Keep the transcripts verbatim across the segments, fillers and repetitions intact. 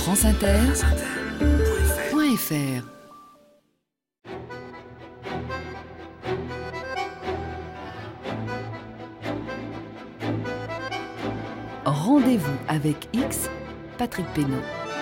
France Inter, point F R. Rendez-vous avec X, Patrick Pénaud.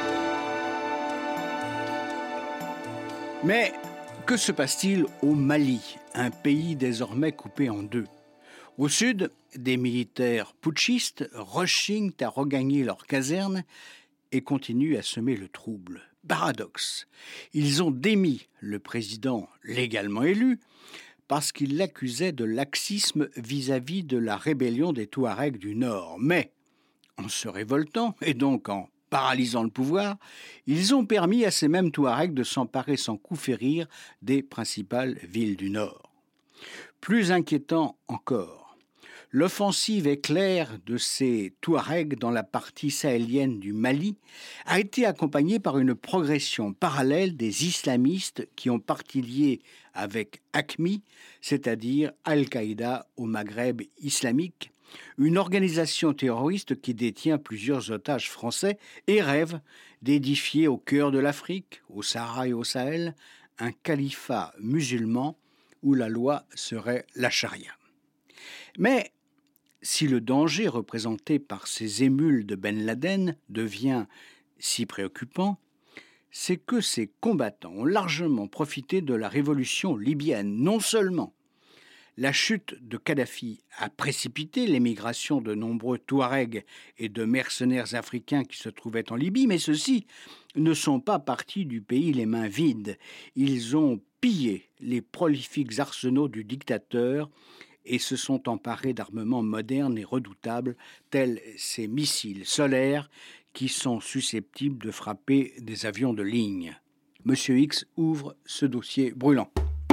Mais que se passe-t-il au Mali, un pays désormais coupé en deux? Au sud, des militaires putschistes rechignent à regagner leurs casernes et continuent à semer le trouble. Paradoxe, ils ont démis le président légalement élu parce qu'il l'accusait de laxisme vis-à-vis de la rébellion des Touaregs du Nord. Mais, en se révoltant et donc en paralysant le pouvoir, ils ont permis à ces mêmes Touaregs de s'emparer sans coup férir des principales villes du Nord. Plus inquiétant encore, l'offensive éclair de ces Touaregs dans la partie sahélienne du Mali a été accompagnée par une progression parallèle des islamistes qui ont partie liée avec A Q M I, c'est-à-dire Al-Qaïda au Maghreb islamique, une organisation terroriste qui détient plusieurs otages français et rêve d'édifier au cœur de l'Afrique, au Sahara et au Sahel, un califat musulman où la loi serait la charia. Mais si le danger représenté par ces émules de Ben Laden devient si préoccupant, c'est que ces combattants ont largement profité de la révolution libyenne. Non seulement la chute de Kadhafi a précipité l'émigration de nombreux Touaregs et de mercenaires africains qui se trouvaient en Libye, mais ceux-ci ne sont pas partis du pays les mains vides. Ils ont pillé les prolifiques arsenaux du dictateur et se sont emparés d'armements modernes et redoutables, tels ces missiles solaires qui sont susceptibles de frapper des avions de ligne. Monsieur X ouvre ce dossier brûlant.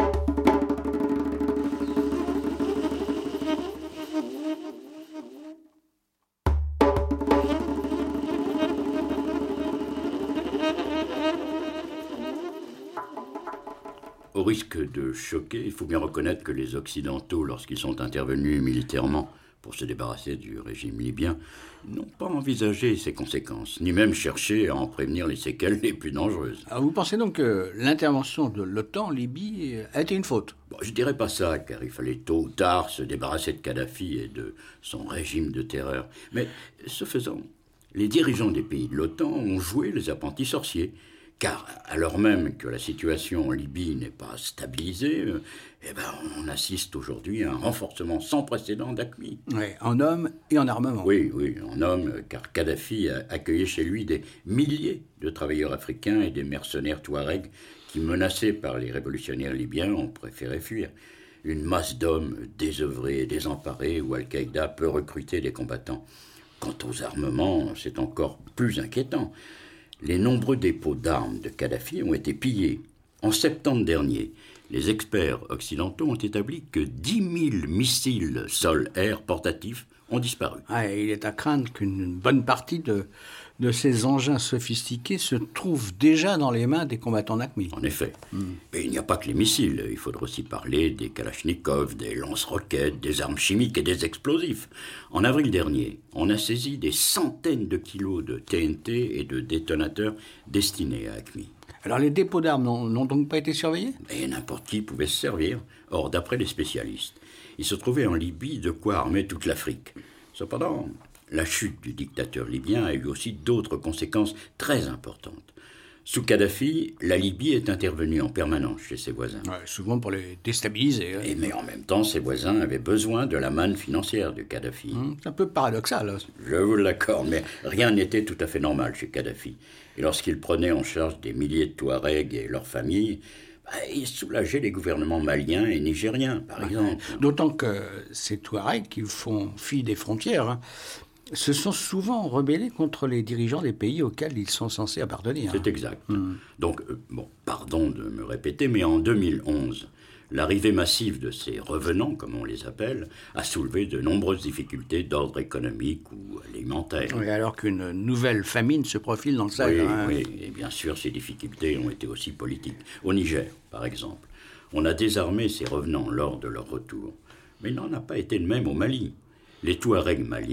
Au risque de choquer, il faut bien reconnaître que les Occidentaux, lorsqu'ils sont intervenus militairement pour se débarrasser du régime libyen, n'ont pas envisagé ses conséquences, ni même cherché à en prévenir les séquelles les plus dangereuses. Alors vous pensez donc que l'intervention de l'OTAN en Libye a été une faute? Bon, je dirais pas ça, car il fallait tôt ou tard se débarrasser de Kadhafi et de son régime de terreur. Mais ce faisant, les dirigeants des pays de l'OTAN ont joué les apprentis sorciers. Car, alors même que la situation en Libye n'est pas stabilisée, euh, eh ben, on assiste aujourd'hui à un renforcement sans précédent d'A Q M I. Oui, en hommes et en armement. Oui, oui, en hommes, car Kadhafi a accueilli chez lui des milliers de travailleurs africains et des mercenaires touaregs qui, menacés par les révolutionnaires libyens, ont préféré fuir. Une masse d'hommes désœuvrés et désemparés où Al-Qaïda peut recruter des combattants. Quant aux armements, c'est encore plus inquiétant. Les nombreux dépôts d'armes de Kadhafi ont été pillés. En septembre dernier, les experts occidentaux ont établi que dix mille missiles sol-air portatifs ont disparu. Ah, il est à craindre qu'une bonne partie de, de ces engins sophistiqués se trouvent déjà dans les mains des combattants d'A Q M I. En effet. Mm. Mais il n'y a pas que les missiles. Il faudra aussi parler des kalachnikovs, des lance-roquettes, des armes chimiques et des explosifs. En avril dernier, on a saisi des centaines de kilos de T N T et de détonateurs destinés à A Q M I. Alors les dépôts d'armes n'ont, n'ont donc pas été surveillés? Et n'importe qui pouvait se servir. Or, d'après les spécialistes, il se trouvait en Libye de quoi armer toute l'Afrique. Cependant, la chute du dictateur libyen a eu aussi d'autres conséquences très importantes. Sous Kadhafi, la Libye est intervenue en permanence chez ses voisins. Ouais, souvent pour les déstabiliser. Hein. Et mais en même temps, ses voisins avaient besoin de la manne financière de Kadhafi. Hum, c'est un peu paradoxal. Hein. Je vous l'accorde, mais rien n'était tout à fait normal chez Kadhafi. Et lorsqu'il prenait en charge des milliers de Touaregs et leurs familles, bah, il soulageait les gouvernements maliens et nigériens, par ouais. exemple. D'autant que ces Touaregs qui font fi des frontières, hein, se sont souvent rebellés contre les dirigeants des pays auxquels ils sont censés appartenir. C'est exact. Mmh. Donc, euh, bon, pardon de me répéter, mais en deux mille onze, l'arrivée massive de ces revenants, comme on les appelle, a soulevé de nombreuses difficultés d'ordre économique ou alimentaire. Oui, alors qu'une nouvelle famine se profile dans le Sahel. Oui, hein. oui, et bien sûr, ces difficultés ont été aussi politiques. Au Niger, par exemple, on a désarmé ces revenants lors de leur retour. Mais il n'en a pas été de même au Mali. Les Touaregs maliens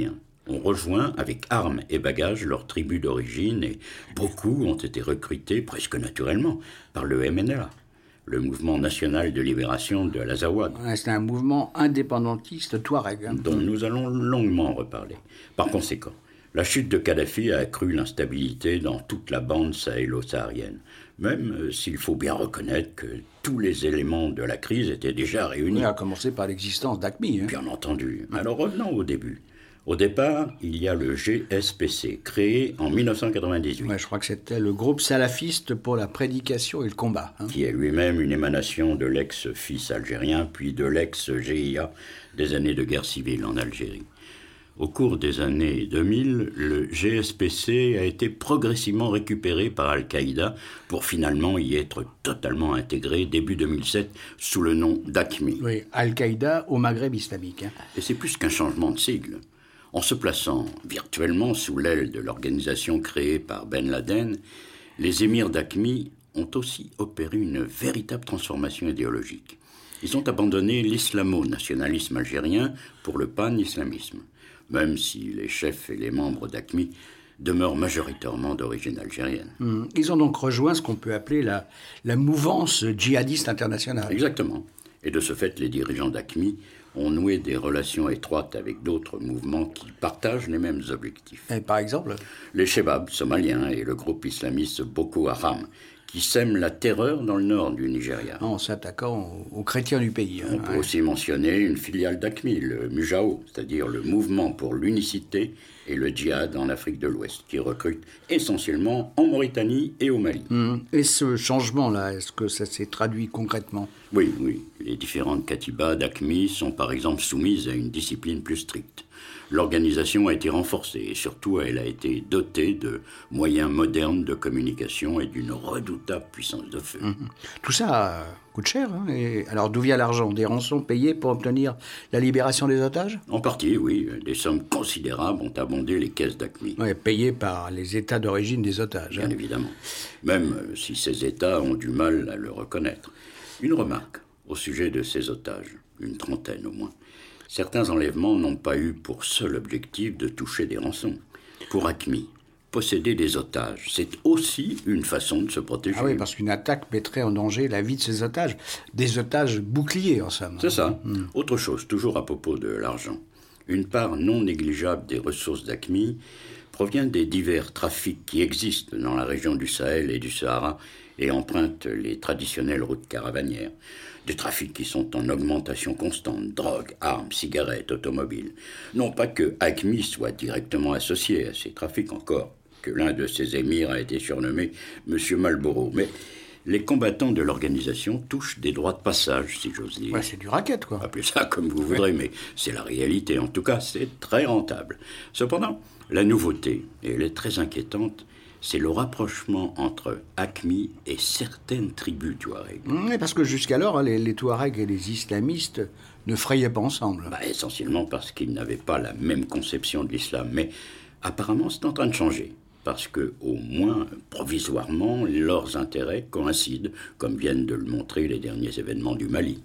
ont rejoint avec armes et bagages leur tribu d'origine et beaucoup ont été recrutés presque naturellement par le M N L A, le Mouvement National de Libération de l'Azawad. Ouais, c'est un mouvement indépendantiste touareg. Hein. Dont nous allons longuement reparler. Par conséquent, la chute de Kadhafi a accru l'instabilité dans toute la bande sahélo-saharienne, même s'il faut bien reconnaître que tous les éléments de la crise étaient déjà réunis. Oui, à commencer par l'existence d'A Q M I. Hein. Bien entendu. Alors revenons au début. Au départ, il y a le G S P C, créé en mille neuf cent quatre-vingt-dix-huit. Ouais, je crois que c'était le groupe salafiste pour la prédication et le combat. Hein. Qui est lui-même une émanation de l'ex-fils algérien, puis de l'ex-G I A des années de guerre civile en Algérie. Au cours des années deux mille, le G S P C a été progressivement récupéré par Al-Qaïda pour finalement y être totalement intégré début deux mille sept sous le nom d'A Q M I. Oui, Al-Qaïda au Maghreb islamique. Hein. Et c'est plus qu'un changement de sigle. En se plaçant virtuellement sous l'aile de l'organisation créée par Ben Laden, les émirs d'A Q M I ont aussi opéré une véritable transformation idéologique. Ils ont abandonné l'islamo-nationalisme algérien pour le pan-islamisme, même si les chefs et les membres d'A Q M I demeurent majoritairement d'origine algérienne. Mmh. Ils ont donc rejoint ce qu'on peut appeler la, la mouvance djihadiste internationale. Exactement. Et de ce fait, les dirigeants d'A Q M I ont noué des relations étroites avec d'autres mouvements qui partagent les mêmes objectifs. Et par exemple ? Les Chebabs somaliens et le groupe islamiste Boko Haram, qui sèment la terreur dans le nord du Nigeria. En s'attaquant aux, aux chrétiens du pays. On hein, peut ouais. aussi mentionner une filiale d'A Q M I, le MUJAO, c'est-à-dire le Mouvement pour l'unicité et le djihad en Afrique de l'Ouest, qui recrute essentiellement en Mauritanie et au Mali. Mmh. Et ce changement-là, est-ce que ça s'est traduit concrètement ? Oui, oui. Les différentes katibas d'A Q M I sont par exemple soumises à une discipline plus stricte. L'organisation a été renforcée et surtout elle a été dotée de moyens modernes de communication et d'une redoutable puissance de feu. Mmh. Tout ça coûte cher. Hein, et alors d'où vient l'argent ? Des rançons payées pour obtenir la libération des otages ? En partie, oui. Des sommes considérables ont abondé les caisses d'A Q M I. Oui, payées par les États d'origine des otages. Bien hein. évidemment. Même si ces États ont du mal à le reconnaître. Une remarque au sujet de ces otages, une trentaine au moins. Certains enlèvements n'ont pas eu pour seul objectif de toucher des rançons. Pour A Q M I, posséder des otages, c'est aussi une façon de se protéger. Ah oui, parce qu'une attaque mettrait en danger la vie de ces otages. Des otages boucliers, en somme. C'est ça. Mmh. Autre chose, toujours à propos de l'argent. Une part non négligeable des ressources d'A Q M I provient des divers trafics qui existent dans la région du Sahel et du Sahara et empruntent les traditionnelles routes caravanières. Des trafics qui sont en augmentation constante, drogue, armes, cigarettes, automobiles. Non pas que A Q M I soit directement associé à ces trafics encore, que l'un de ses émirs a été surnommé Monsieur Marlboro, mais les combattants de l'organisation touchent des droits de passage, si j'ose dire. Ouais, c'est du racket, quoi. Appelez ça comme vous voudrez, mais c'est la réalité. En tout cas, c'est très rentable. Cependant, la nouveauté, et elle est très inquiétante, c'est le rapprochement entre A Q M I et certaines tribus touaregs. Oui, parce que jusqu'alors, les, les Touaregs et les islamistes ne frayaient pas ensemble. Bah, essentiellement parce qu'ils n'avaient pas la même conception de l'islam. Mais apparemment, c'est en train de changer. Parce que, au moins, provisoirement, leurs intérêts coïncident, comme viennent de le montrer les derniers événements du Mali.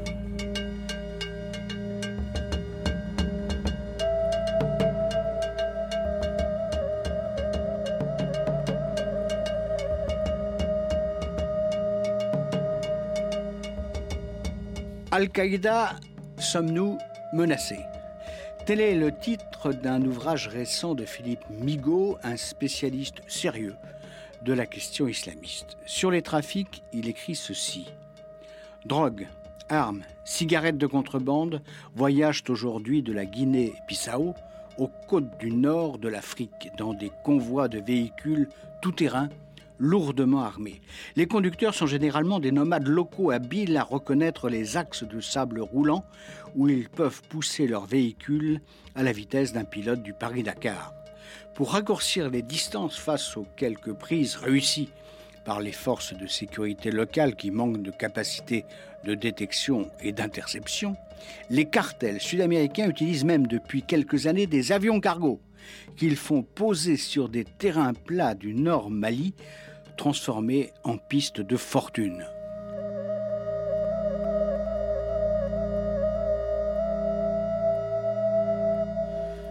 Al-Qaïda, sommes-nous menacés ? Tel est le titre d'un ouvrage récent de Philippe Migaud, un spécialiste sérieux de la question islamiste. Sur les trafics, il écrit ceci. Drogue, armes, cigarettes de contrebande voyagent aujourd'hui de la Guinée-Bissau aux côtes du nord de l'Afrique dans des convois de véhicules tout-terrain lourdement armés. Les conducteurs sont généralement des nomades locaux habiles à reconnaître les axes de sable roulant où ils peuvent pousser leurs véhicules à la vitesse d'un pilote du Paris-Dakar. Pour raccourcir les distances face aux quelques prises réussies par les forces de sécurité locales qui manquent de capacité de détection et d'interception, les cartels sud-américains utilisent même depuis quelques années des avions cargo qu'ils font poser sur des terrains plats du nord Mali transformés en pistes de fortune.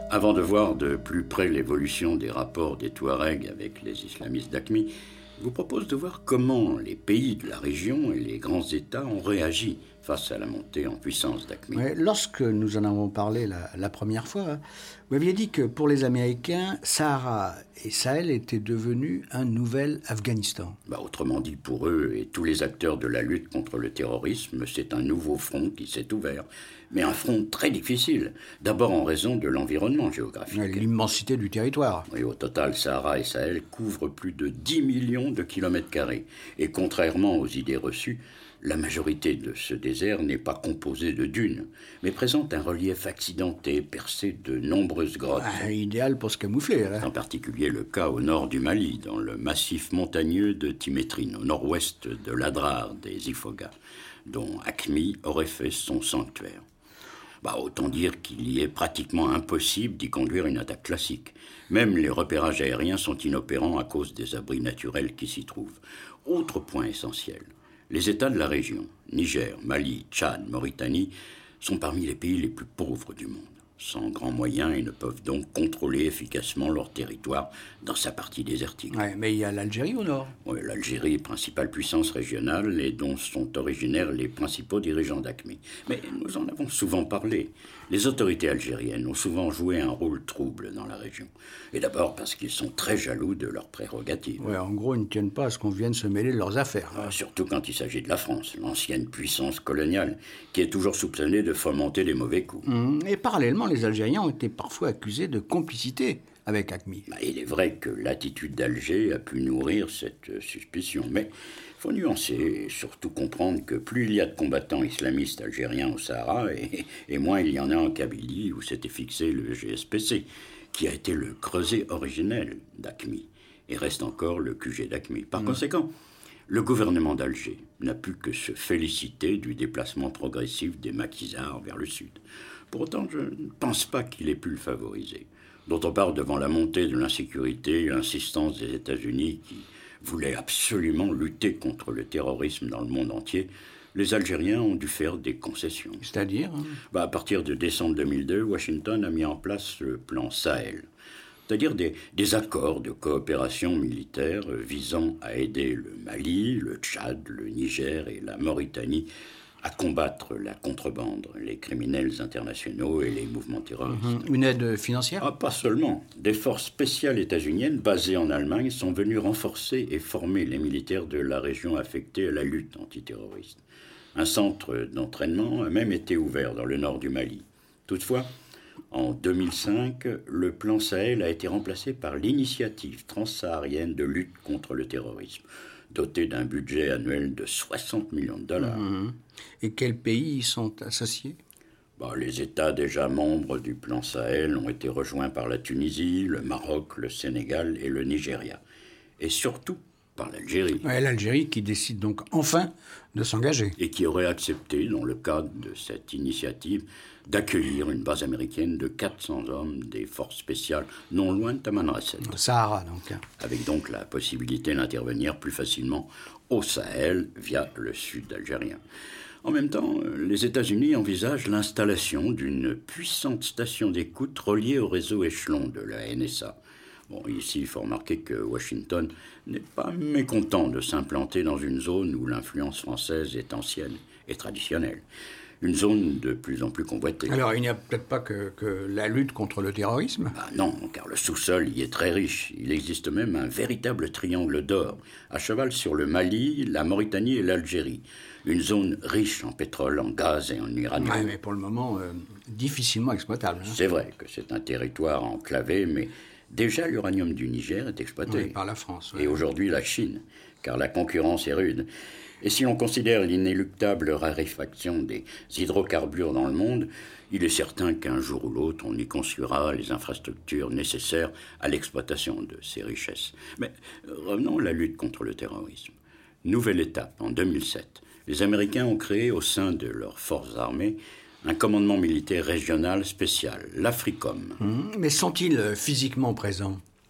Avant de voir de plus près l'évolution des rapports des Touaregs avec les islamistes d'Aqmi, je vous propose de voir comment les pays de la région et les grands États ont réagi face à la montée en puissance d'Aqmi. Ouais, lorsque nous en avons parlé la, la première fois, hein, vous aviez dit que pour les Américains, Sahara et Sahel étaient devenus un nouvel Afghanistan. Bah, autrement dit, pour eux et tous les acteurs de la lutte contre le terrorisme, c'est un nouveau front qui s'est ouvert. Mais un front très difficile, d'abord en raison de l'environnement géographique. Ouais, l'immensité du territoire. Et au total, Sahara et Sahel couvrent plus de dix millions de kilomètres carrés. Et contrairement aux idées reçues, la majorité de ce désert n'est pas composée de dunes, mais présente un relief accidenté, percé de nombreuses grottes. Ah, idéal pour se camoufler. Hein. C'est en particulier le cas au nord du Mali, dans le massif montagneux de Timétrine, au nord-ouest de l'Adrar des Ifoghas, dont Aqmi aurait fait son sanctuaire. Bah, autant dire qu'il y est pratiquement impossible d'y conduire une attaque classique. Même les repérages aériens sont inopérants à cause des abris naturels qui s'y trouvent. Autre point essentiel, les États de la région, Niger, Mali, Tchad, Mauritanie, sont parmi les pays les plus pauvres du monde. Sans grands moyens, ils ne peuvent donc contrôler efficacement leur territoire dans sa partie désertique. Ouais, mais il y a l'Algérie au nord. Oui, l'Algérie, principale puissance régionale et dont sont originaires les principaux dirigeants d'Aqmi. Mais nous en avons souvent parlé. Les autorités algériennes ont souvent joué un rôle trouble dans la région. Et d'abord parce qu'ils sont très jaloux de leurs prérogatives. Ouais, en gros, ils ne tiennent pas à ce qu'on vienne se mêler de leurs affaires. Ah, surtout quand il s'agit de la France, l'ancienne puissance coloniale, qui est toujours soupçonnée de fomenter les mauvais coups. Mmh. Et parallèlement, les Algériens ont été parfois accusés de complicité avec Aqmi. Bah, il est vrai que l'attitude d'Alger a pu nourrir cette suspicion, mais il faut nuancer et surtout comprendre que plus il y a de combattants islamistes algériens au Sahara, et, et moins il y en a en Kabylie où s'était fixé le G S P C, qui a été le creuset originel d'Aqmi, et reste encore le Q G d'Aqmi. Par mmh. conséquent, le gouvernement d'Alger n'a pu que se féliciter du déplacement progressif des maquisards vers le sud. Pour autant, je ne pense pas qu'il ait pu le favoriser. D'autre part, devant la montée de l'insécurité et l'insistance des États-Unis qui voulaient absolument lutter contre le terrorisme dans le monde entier, les Algériens ont dû faire des concessions. C'est-à-dire hein bah, À partir de décembre deux mille deux, Washington a mis en place le plan Sahel, c'est-à-dire des, des accords de coopération militaire visant à aider le Mali, le Tchad, le Niger et la Mauritanie à combattre la contrebande, les criminels internationaux et les mouvements terroristes. Mmh. Une aide financière ? Ah, pas seulement. Des forces spéciales états-uniennes basées en Allemagne sont venues renforcer et former les militaires de la région affectée à la lutte antiterroriste. Un centre d'entraînement a même été ouvert dans le nord du Mali. Toutefois, en deux mille cinq, le plan Sahel a été remplacé par l'initiative transsaharienne de lutte contre le terrorisme, dotée d'un budget annuel de soixante millions de dollars. Mmh. Et quels pays y sont associés ? Bah, les États déjà membres du plan Sahel ont été rejoints par la Tunisie, le Maroc, le Sénégal et le Nigeria. Et surtout par l'Algérie. Ouais, l'Algérie qui décide donc enfin de s'engager. Et qui aurait accepté, dans le cadre de cette initiative, d'accueillir une base américaine de quatre cents hommes des forces spéciales non loin de Tamanrasset. Au Sahara, donc. Avec donc la possibilité d'intervenir plus facilement au Sahel via le sud algérien. En même temps, les États-Unis envisagent l'installation d'une puissante station d'écoute reliée au réseau échelon de la N S A. Bon, ici, il faut remarquer que Washington n'est pas mécontent de s'implanter dans une zone où l'influence française est ancienne et traditionnelle. Une zone de plus en plus convoitée. Alors, il n'y a peut-être pas que, que la lutte contre le terrorisme ? Ah non, car le sous-sol y est très riche. Il existe même un véritable triangle d'or, à cheval sur le Mali, la Mauritanie et l'Algérie. Une zone riche en pétrole, en gaz et en uranium. Oui, mais pour le moment, euh, difficilement exploitable. Hein. C'est vrai que c'est un territoire enclavé, mais déjà l'uranium du Niger est exploité. Oui, par la France. Ouais. Et aujourd'hui la Chine, car la concurrence est rude. Et si l'on considère l'inéluctable raréfaction des hydrocarbures dans le monde, il est certain qu'un jour ou l'autre, on y construira les infrastructures nécessaires à l'exploitation de ces richesses. Mais revenons à la lutte contre le terrorisme. Nouvelle étape, en deux mille sept. Les Américains ont créé au sein de leurs forces armées un commandement militaire régional spécial, l'AFRICOM. Mmh, mais sont-ils physiquement présents ?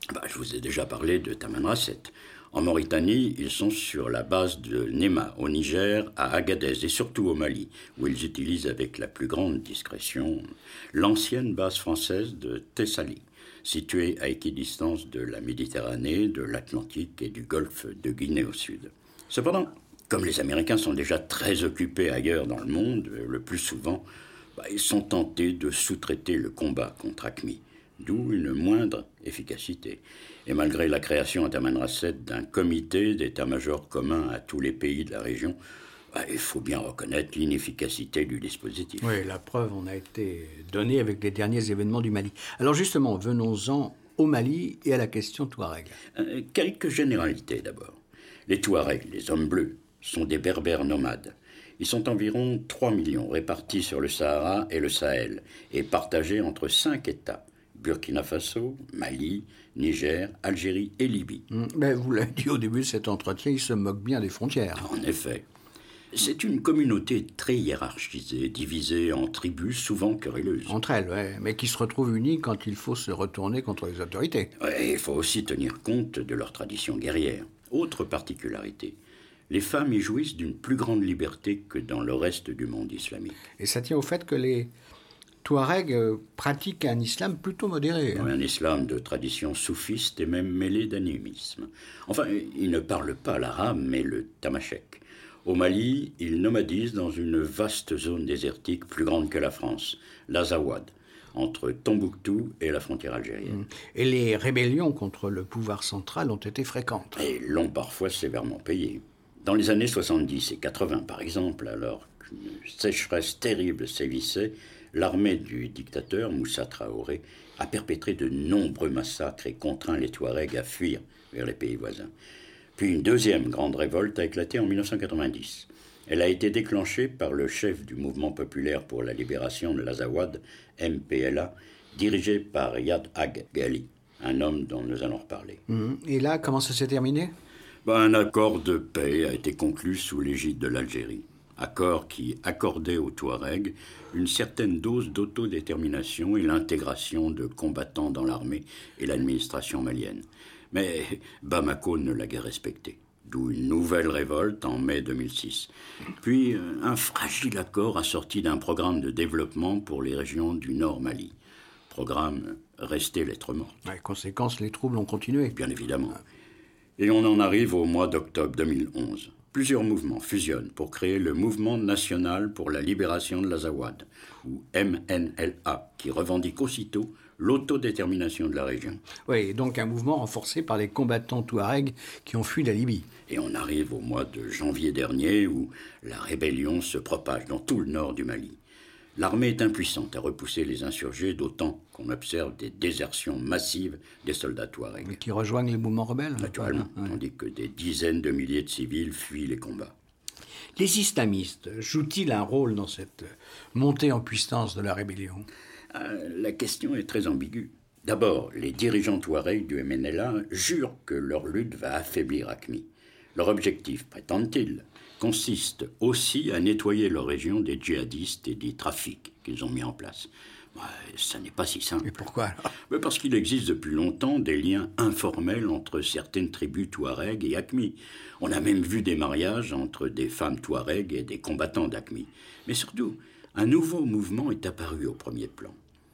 Bah, je vous ai déjà parlé de Tamanrasset. En Mauritanie, ils sont sur la base de Nema, au Niger, à Agadez et surtout au Mali, où ils utilisent avec la plus grande discrétion l'ancienne base française de Thessalie, située à équidistance de la Méditerranée, de l'Atlantique et du golfe de Guinée au sud. Cependant, comme les Américains sont déjà très occupés ailleurs dans le monde, le plus souvent, bah, ils sont tentés de sous-traiter le combat contre AQMI, d'où une moindre efficacité. Et malgré la création à Tamanrasset d'un comité d'état-major commun à tous les pays de la région, bah, il faut bien reconnaître l'inefficacité du dispositif. Oui, la preuve en a été donnée avec les derniers événements du Mali. Alors justement, venons-en au Mali et à la question Touareg. Euh, quelques généralités d'abord. Les Touaregs, les hommes bleus, sont des berbères nomades. Ils sont environ trois millions répartis sur le Sahara et le Sahel et partagés entre cinq États. Burkina Faso, Mali, Niger, Algérie et Libye. Mais vous l'avez dit au début de cet entretien, ils se moquent bien des frontières. En effet. C'est une communauté très hiérarchisée, divisée en tribus souvent querelleuses. Entre elles, oui, mais qui se retrouvent unies quand il faut se retourner contre les autorités. Ouais, il faut aussi tenir compte de leur tradition guerrière. Autre particularité, les femmes y jouissent d'une plus grande liberté que dans le reste du monde islamique. Et ça tient au fait que les Touaregs euh, pratiquent un islam plutôt modéré. Hein. Un islam de tradition soufiste et même mêlé d'animisme. Enfin, ils ne parlent pas l'arabe, mais le tamashek. Au Mali, ils nomadisent dans une vaste zone désertique plus grande que la France, l'Azawad, entre Tombouctou et la frontière algérienne. Et les rébellions contre le pouvoir central ont été fréquentes. Et l'ont parfois sévèrement payé. Dans les années soixante-dix et quatre-vingts, par exemple, alors qu'une sécheresse terrible sévissait, l'armée du dictateur Moussa Traoré a perpétré de nombreux massacres et contraint les Touaregs à fuir vers les pays voisins. Puis une deuxième grande révolte a éclaté en mille neuf cent quatre-vingt-dix. Elle a été déclenchée par le chef du mouvement populaire pour la libération de l'Azawad, M P L A, dirigé par Yad Ag Ghali, un homme dont nous allons reparler. Mmh. Et là, comment ça s'est terminé ? Ben, un accord de paix a été conclu sous l'égide de l'Algérie. Accord qui accordait aux Touaregs une certaine dose d'autodétermination et l'intégration de combattants dans l'armée et l'administration malienne. Mais Bamako ne l'a guère respecté, d'où une nouvelle révolte en mai deux mille six. Puis un fragile accord assorti d'un programme de développement pour les régions du Nord Mali. Programme resté lettre morte. Ouais, conséquence, les troubles ont continué. Bien évidemment. Et on en arrive au mois d'octobre deux mille onze. Plusieurs mouvements fusionnent pour créer le Mouvement national pour la libération de l'Azawad, ou M N L A, qui revendique aussitôt l'autodétermination de la région. Oui, donc un mouvement renforcé par les combattants touaregs qui ont fui la Libye. Et on arrive au mois de janvier dernier où la rébellion se propage dans tout le nord du Mali. L'armée est impuissante à repousser les insurgés, d'autant qu'on observe des désertions massives des soldats touaregs. Mais qui rejoignent les mouvements rebelles. Naturellement, Ouais. tandis que des dizaines de milliers de civils fuient les combats. Les islamistes jouent-ils un rôle dans cette montée en puissance de la rébellion ? Euh, la question est très ambiguë. D'abord, les dirigeants touaregs du M N L A jurent que leur lutte va affaiblir AQMI. Leur objectif, prétendent-ils, consiste aussi à nettoyer leur région des djihadistes et des trafics qu'ils ont mis en place. Ouais, ça n'est pas si simple. Et pourquoi alors ? Mais parce qu'il existe depuis longtemps des liens informels entre certaines tribus touaregs et AQMI. On a même vu des mariages entre des femmes touaregs et des combattants d'AQMI. Mais surtout, un nouveau mouvement est apparu au premier plan.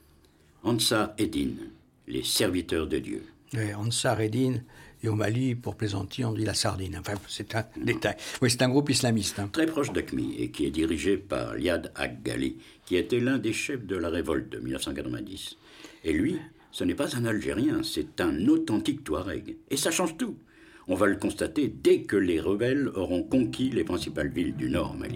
Ansar Eddin, les serviteurs de Dieu. Oui, Ansar Eddin, et au Mali, pour plaisanter, on dit la sardine. Enfin, c'est un détail. Oui, c'est un groupe islamiste. Hein. Très proche d'AQMI et qui est dirigé par Yad Ag Ghali, qui était l'un des chefs de la révolte de mille neuf cent quatre-vingt-dix. Et lui, ce n'est pas un Algérien, c'est un authentique Touareg. Et ça change tout. On va le constater dès que les rebelles auront conquis les principales villes du Nord Mali.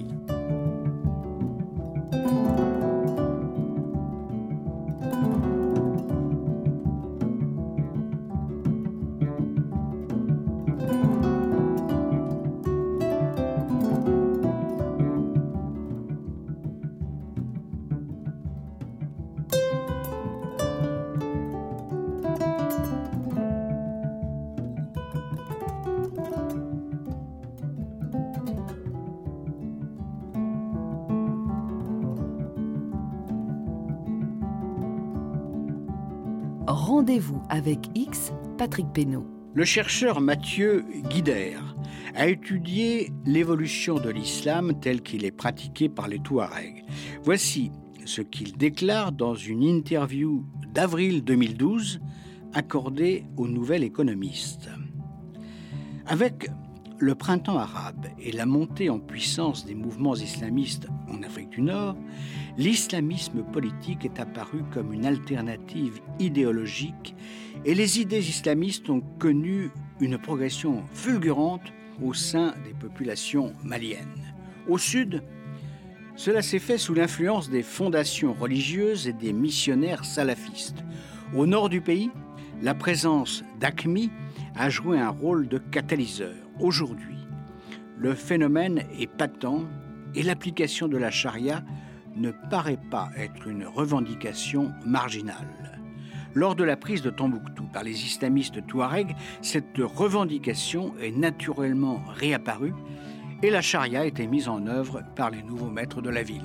Rendez-vous avec X, Patrick Pénaud. Le chercheur Mathieu Guider a étudié l'évolution de l'islam tel qu'il est pratiqué par les Touaregs. Voici ce qu'il déclare dans une interview d'avril deux mille douze accordée au Nouvel Économiste. Avec le printemps arabe et la montée en puissance des mouvements islamistes en Afrique du Nord, l'islamisme politique est apparu comme une alternative idéologique et les idées islamistes ont connu une progression fulgurante au sein des populations maliennes. Au sud, cela s'est fait sous l'influence des fondations religieuses et des missionnaires salafistes. Au nord du pays, la présence d'Aqmi a joué un rôle de catalyseur. Aujourd'hui, le phénomène est patent et l'application de la charia ne paraît pas être une revendication marginale. Lors de la prise de Tombouctou par les islamistes touaregs, cette revendication est naturellement réapparue et la charia a été mise en œuvre par les nouveaux maîtres de la ville.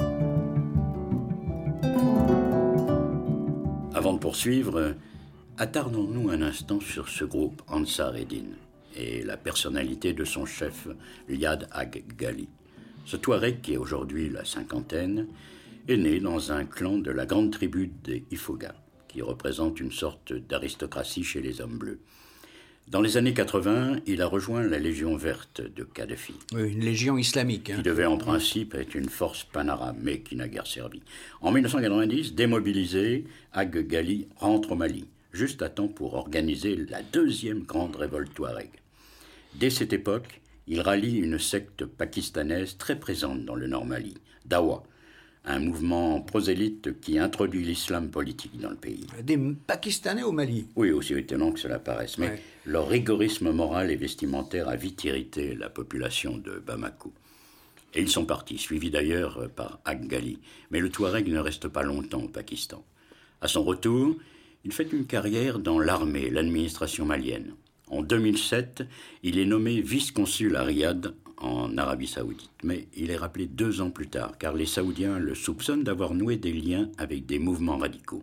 Avant de poursuivre, attardons-nous un instant sur ce groupe Ansar Eddin et la personnalité de son chef, Liad Ag Ghali. Ce Touareg, qui est aujourd'hui la cinquantaine, est né dans un clan de la grande tribu des Ifoga, qui représente une sorte d'aristocratie chez les hommes bleus. Dans les années quatre-vingts, il a rejoint la Légion verte de Kadhafi. Oui, une légion islamique. Hein. Qui devait en principe être une force panarabe, mais qui n'a guère servi. En dix-neuf cent quatre-vingt-dix, démobilisé, Ag Ghali rentre au Mali, juste à temps pour organiser la deuxième grande révolte touareg. Dès cette époque, il rallie une secte pakistanaise très présente dans le Nord Mali, Dawa, un mouvement prosélyte qui introduit l'islam politique dans le pays. Des Pakistanais au Mali? Oui, aussi étonnant que cela paraisse, mais ouais. Leur rigorisme moral et vestimentaire a vite irrité la population de Bamako. Et ils sont partis, suivis d'ailleurs par Ag Ghali. Mais le Touareg ne reste pas longtemps au Pakistan. À son retour, il fait une carrière dans l'armée, l'administration malienne. En deux mille sept, il est nommé vice-consul à Riyad, en Arabie Saoudite. Mais il est rappelé deux ans plus tard, car les Saoudiens le soupçonnent d'avoir noué des liens avec des mouvements radicaux.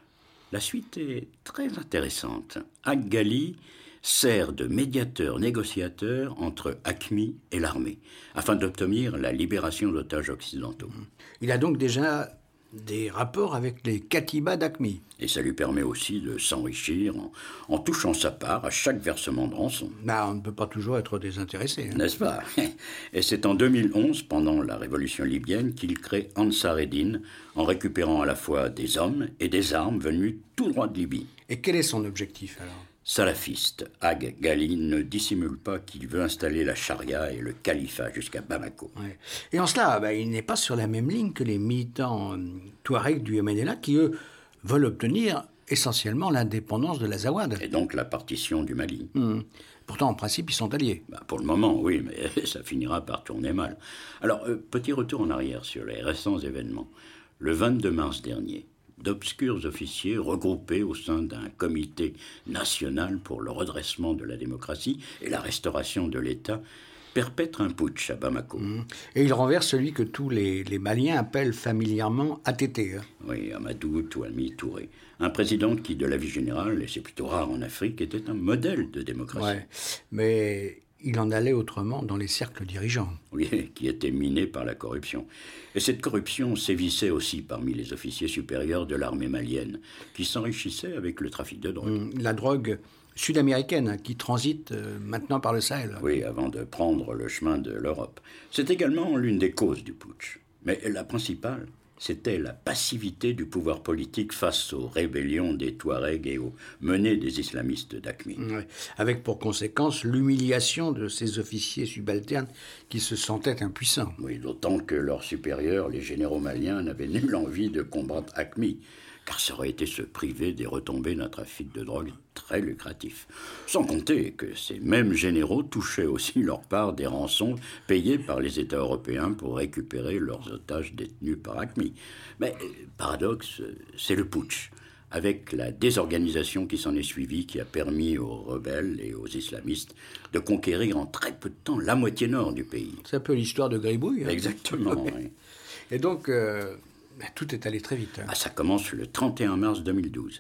La suite est très intéressante. Ag Ghali sert de médiateur négociateur entre Aqmi et l'armée, afin d'obtenir la libération d'otages occidentaux. Il a donc déjà des rapports avec les katibas d'Aqmi. Et ça lui permet aussi de s'enrichir en, en touchant sa part à chaque versement de rançon. Bah, on ne peut pas toujours être désintéressé. Hein. N'est-ce pas? Et c'est en deux mille onze, pendant la révolution libyenne, qu'il crée Ansar Eddin, en récupérant à la fois des hommes et des armes venus tout droit de Libye. Et quel est son objectif alors? Salafiste, Ag Ghali ne dissimule pas qu'il veut installer la charia et le califat jusqu'à Bamako. Ouais. Et en cela, bah, il n'est pas sur la même ligne que les militants euh, touaregs du M N L A qui, eux, veulent obtenir essentiellement l'indépendance de l'Azawad. Et donc la partition du Mali. Mmh. Pourtant, en principe, ils sont alliés. Bah, pour le moment, oui, mais ça finira par tourner mal. Alors, euh, petit retour en arrière sur les récents événements. Le vingt-deux mars dernier, d'obscurs officiers regroupés au sein d'un comité national pour le redressement de la démocratie et la restauration de l'État perpètrent un putsch à Bamako. Mmh. Et il renverse celui que tous les, les Maliens appellent familièrement A T T. Hein. Oui, Amadou Touami Touré. Un président qui, de la vie générale, et c'est plutôt rare en Afrique, était un modèle de démocratie. Ouais, mais il en allait autrement dans les cercles dirigeants. Oui, qui étaient minés par la corruption. Et cette corruption sévissait aussi parmi les officiers supérieurs de l'armée malienne, qui s'enrichissaient avec le trafic de drogue. La drogue sud-américaine qui transite euh, maintenant par le Sahel. Oui, avant de prendre le chemin de l'Europe. C'est également l'une des causes du putsch. Mais la principale, c'était la passivité du pouvoir politique face aux rébellions des Touaregs et aux menées des islamistes d'Aqmi. Ouais. Avec pour conséquence l'humiliation de ces officiers subalternes qui se sentaient impuissants. Oui, d'autant que leurs supérieurs, les généraux maliens, n'avaient nulle envie de combattre Aqmi, car ça aurait été se priver des retombées d'un trafic de drogue très lucratif. Sans compter que ces mêmes généraux touchaient aussi leur part des rançons payées par les États européens pour récupérer leurs otages détenus par Aqmi. Mais, paradoxe, c'est le putsch, avec la désorganisation qui s'en est suivie, qui a permis aux rebelles et aux islamistes de conquérir en très peu de temps la moitié nord du pays. C'est un peu l'histoire de Gribouille. Hein. Exactement, oui. Et donc... Euh... tout est allé très vite. Hein. Ah, ça commence le trente et un mars deux mille douze.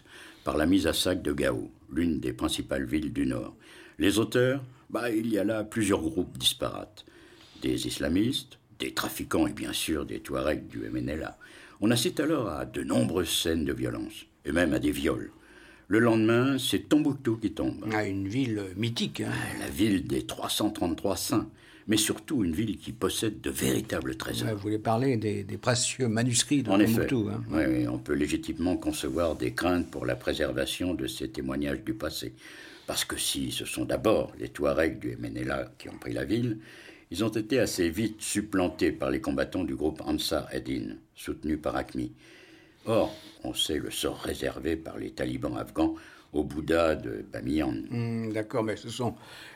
par la mise à sac de Gao, l'une des principales villes du Nord. Les auteurs, bah, il y a là plusieurs groupes disparates. Des islamistes, des trafiquants et bien sûr des Touaregs du M N L A. On assiste alors à de nombreuses scènes de violence, et même à des viols. Le lendemain, c'est Tombouctou qui tombe. Ah, une ville mythique. Hein. La ville des trois cent trente-trois saints, mais surtout une ville qui possède de véritables trésors. Ouais, vous voulez parler des, des précieux manuscrits de en Tombouctou. Effet, hein. oui, oui, on peut légitimement concevoir des craintes pour la préservation de ces témoignages du passé. Parce que si ce sont d'abord les Touaregs du M N L A qui ont pris la ville, ils ont été assez vite supplantés par les combattants du groupe Ansar Eddin, soutenu par Akhmi. Or, on sait le sort réservé par les talibans afghans au Bouddha de Bamiyan. Mmh, d'accord, mais ce sont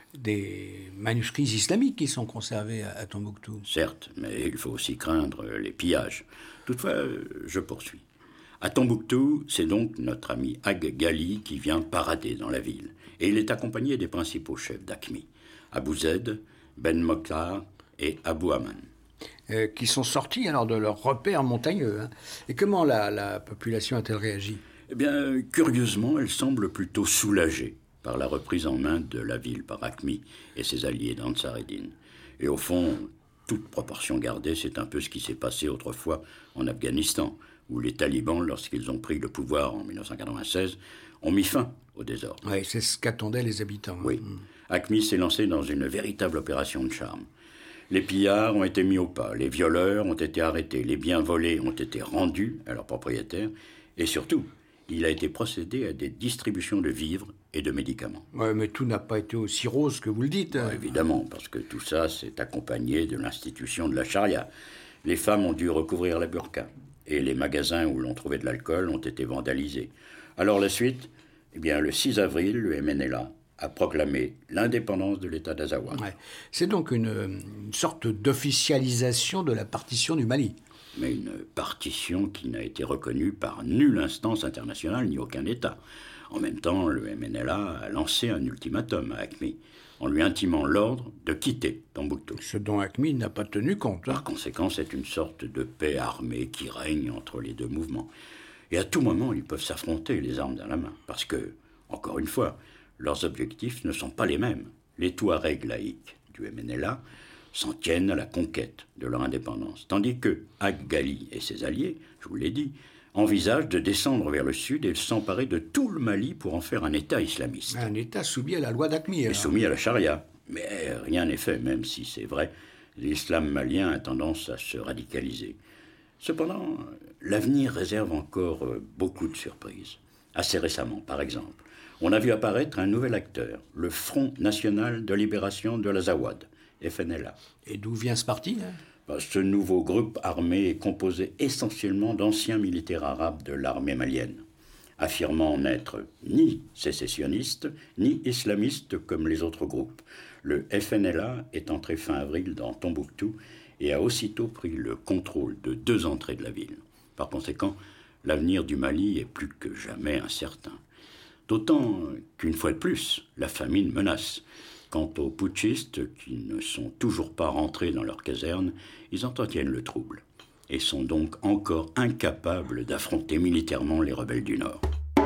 des manuscrits islamiques qui sont conservés à, à Tombouctou. Certes, mais il faut aussi craindre les pillages. Toutefois, je poursuis. À Tombouctou, c'est donc notre ami Ag Ghali qui vient parader dans la ville. Et il est accompagné des principaux chefs d'Akhmi, Abou Zed, Ben Mokhtar et Abou Aman. Euh, qui sont sortis alors de leur repère montagneux. Hein. Et comment la, la population a-t-elle réagi ? Eh bien, curieusement, elle semble plutôt soulagée par la reprise en main de la ville par Akhmi et ses alliés d'Ansar Eddin. Et au fond, toute proportion gardée, c'est un peu ce qui s'est passé autrefois en Afghanistan, où les talibans, lorsqu'ils ont pris le pouvoir en dix-neuf cent quatre-vingt-seize, ont mis fin au désordre. Oui, c'est ce qu'attendaient les habitants. Oui. Mmh. Akhmi s'est lancé dans une véritable opération de charme. Les pillards ont été mis au pas, les violeurs ont été arrêtés, les biens volés ont été rendus à leurs propriétaires, et surtout, il a été procédé à des distributions de vivres et de médicaments. Oui, mais tout n'a pas été aussi rose que vous le dites. Ouais, évidemment, parce que tout ça s'est accompagné de l'institution de la charia. Les femmes ont dû recouvrir la burqa, et les magasins où l'on trouvait de l'alcool ont été vandalisés. Alors la suite, eh bien, le six avril, le M N L A a proclamé l'indépendance de l'État d'Azawad. Ouais. C'est donc une, une sorte d'officialisation de la partition du Mali. Mais une partition qui n'a été reconnue par nulle instance internationale ni aucun État. En même temps, le M N L A a lancé un ultimatum à Akhmi, en lui intimant l'ordre de quitter Tombouctou. Ce dont Akhmi n'a pas tenu compte. Hein. Par conséquent, c'est une sorte de paix armée qui règne entre les deux mouvements. Et à tout moment, ils peuvent s'affronter les armes dans la main. Parce que, encore une fois, leurs objectifs ne sont pas les mêmes. Les Touaregs laïcs du M N L A s'en tiennent à la conquête de leur indépendance, tandis que Ag Ghali et ses alliés, je vous l'ai dit, envisagent de descendre vers le sud et de s'emparer de tout le Mali pour en faire un État islamiste. Un État soumis à la loi d'Akhmi. Et soumis à la charia. Mais rien n'est fait, même si c'est vrai, l'islam malien a tendance à se radicaliser. Cependant, l'avenir réserve encore beaucoup de surprises. Assez récemment, par exemple, on a vu apparaître un nouvel acteur, le Front National de Libération de l'Azawad, F N L A. Et d'où vient ce parti hein ? Ce nouveau groupe armé est composé essentiellement d'anciens militaires arabes de l'armée malienne, affirmant n'être ni sécessionniste, ni islamiste comme les autres groupes. Le F N L A est entré fin avril dans Tombouctou et a aussitôt pris le contrôle de deux entrées de la ville. Par conséquent, l'avenir du Mali est plus que jamais incertain. D'autant qu'une fois de plus, la famine menace. Quant aux putschistes, qui ne sont toujours pas rentrés dans leur caserne, ils entretiennent le trouble et sont donc encore incapables d'affronter militairement les rebelles du Nord.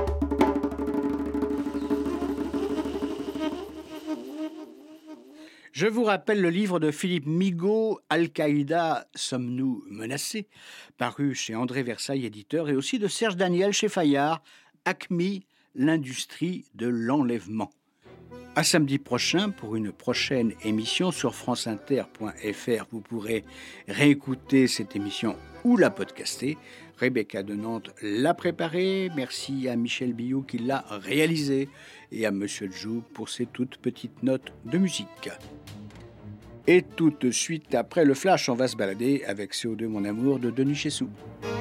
Je vous rappelle le livre de Philippe Migaud, Al-Qaïda, sommes-nous menacés, paru chez André Versailles, éditeur, et aussi de Serge Daniel chez Fayard, Akhmi, l'industrie de l'enlèvement. À samedi prochain pour une prochaine émission sur franceinter point f r. Vous pourrez réécouter cette émission ou la podcaster. Rebecca de Nantes l'a préparée. Merci à Michel Billot qui l'a réalisée et à Monsieur Jou pour ses toutes petites notes de musique. Et tout de suite après le flash, on va se balader avec C O deux Mon Amour de Denis Chessou.